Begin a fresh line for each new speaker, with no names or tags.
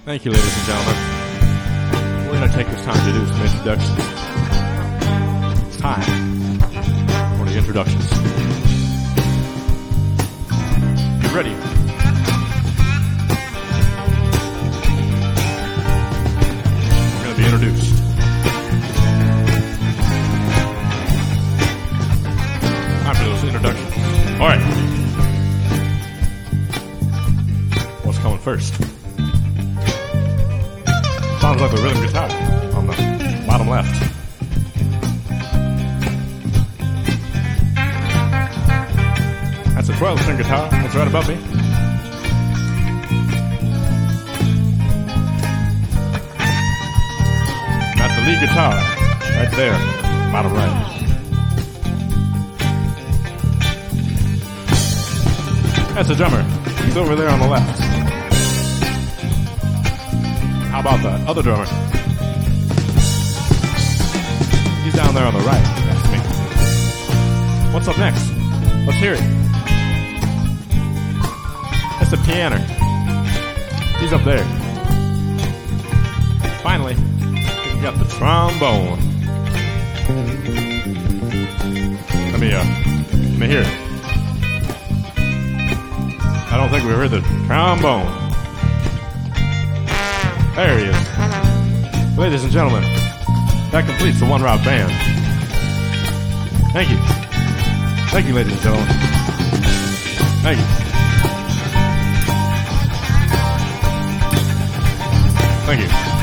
Thank you, ladies and gentlemen. We're going to take this time to do some introductions. It's time for the introductions. You ready? We're going to be introduced. Time for those introductions. All right. What's coming first? Sounds like the rhythm guitar on the bottom left. That's a 12-string guitar. That's right above me. That's the lead guitar right there, bottom right. That's the drummer. He's over there on the left. How about the other drummer? He's down there on the right. That's me. What's up next? Let's hear it. That's the piano. He's up there. Finally, we got the trombone. Let me hear it. I don't think we heard the trombone. There he is. Ladies and gentlemen, that completes the One Rock Band. Thank you. Thank you, ladies and gentlemen. Thank you. Thank you.